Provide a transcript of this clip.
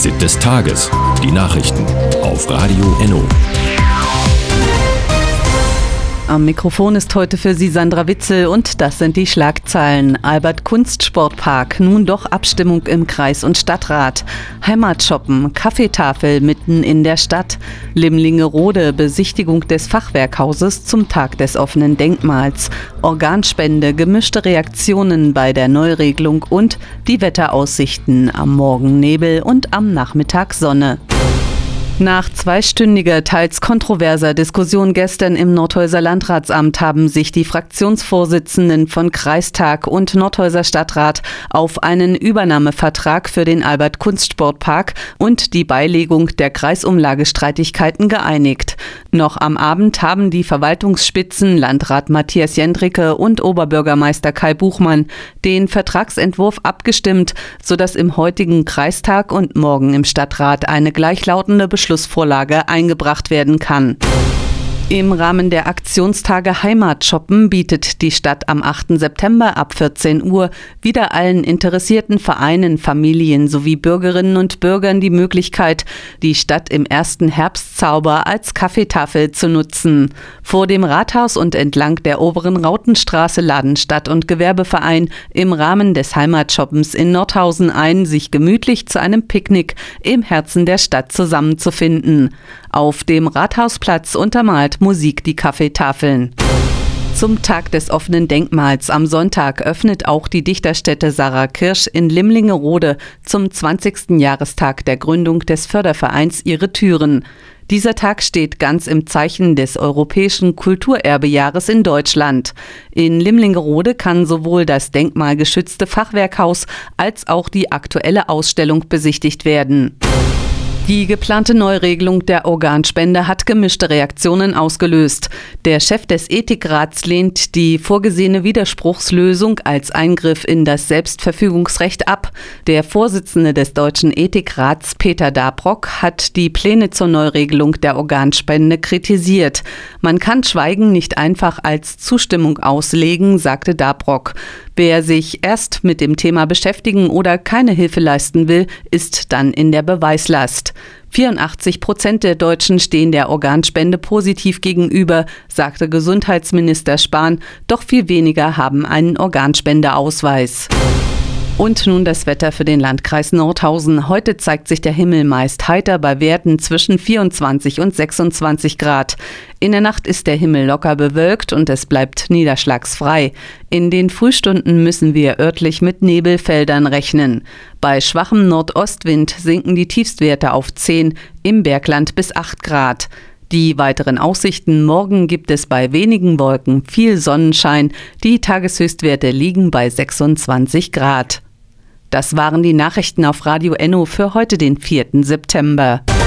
Fazit des Tages. Die Nachrichten auf Radio Enno. Am Mikrofon ist heute für Sie Sandra Witzel und das sind die Schlagzeilen. Albert-Kunst-Sportpark, nun doch Abstimmung im Kreis- und Stadtrat. Heimatshoppen, Kaffeetafel mitten in der Stadt. Limlingerode, Besichtigung des Fachwerkhauses zum Tag des offenen Denkmals. Organspende, gemischte Reaktionen bei der Neuregelung und die Wetteraussichten. Am Morgen Nebel und am Nachmittag Sonne. Nach zweistündiger, teils kontroverser Diskussion gestern im Nordhäuser Landratsamt haben sich die Fraktionsvorsitzenden von Kreistag und Nordhäuser Stadtrat auf einen Übernahmevertrag für den Albert-Kunst-Sportpark und die Beilegung der Kreisumlagestreitigkeiten geeinigt. Noch am Abend haben die Verwaltungsspitzen Landrat Matthias Jendricke und Oberbürgermeister Kai Buchmann den Vertragsentwurf abgestimmt, sodass im heutigen Kreistag und morgen im Stadtrat eine gleichlautende Beschlussvorlage eingebracht werden kann. Im Rahmen der Aktionstage Heimatshoppen bietet die Stadt am 8. September ab 14 Uhr wieder allen interessierten Vereinen, Familien sowie Bürgerinnen und Bürgern die Möglichkeit, die Stadt im ersten Herbstzauber als Kaffeetafel zu nutzen. Vor dem Rathaus und entlang der oberen Rautenstraße laden Stadt- und Gewerbeverein im Rahmen des Heimatshoppens in Nordhausen ein, sich gemütlich zu einem Picknick im Herzen der Stadt zusammenzufinden. Auf dem Rathausplatz untermalt Musik die Kaffeetafeln. Zum Tag des offenen Denkmals am Sonntag öffnet auch die Dichterstätte Sarah Kirsch in Limlingerode zum 20. Jahrestag der Gründung des Fördervereins ihre Türen. Dieser Tag steht ganz im Zeichen des Europäischen Kulturerbejahres in Deutschland. In Limlingerode kann sowohl das denkmalgeschützte Fachwerkhaus als auch die aktuelle Ausstellung besichtigt werden. Die geplante Neuregelung der Organspende hat gemischte Reaktionen ausgelöst. Der Chef des Ethikrats lehnt die vorgesehene Widerspruchslösung als Eingriff in das Selbstverfügungsrecht ab. Der Vorsitzende des Deutschen Ethikrats, Peter Dabrock, hat die Pläne zur Neuregelung der Organspende kritisiert. Man kann Schweigen nicht einfach als Zustimmung auslegen, sagte Dabrock. Wer sich erst mit dem Thema beschäftigen oder keine Hilfe leisten will, ist dann in der Beweislast. 84% der Deutschen stehen der Organspende positiv gegenüber, sagte Gesundheitsminister Spahn, doch viel weniger haben einen Organspendeausweis. Und nun das Wetter für den Landkreis Nordhausen. Heute zeigt sich der Himmel meist heiter bei Werten zwischen 24 und 26 Grad. In der Nacht ist der Himmel locker bewölkt und es bleibt niederschlagsfrei. In den Frühstunden müssen wir örtlich mit Nebelfeldern rechnen. Bei schwachem Nordostwind sinken die Tiefstwerte auf 10, im Bergland bis 8 Grad. Die weiteren Aussichten: Morgen gibt es bei wenigen Wolken viel Sonnenschein. Die Tageshöchstwerte liegen bei 26 Grad. Das waren die Nachrichten auf Radio Enno für heute, den 4. September.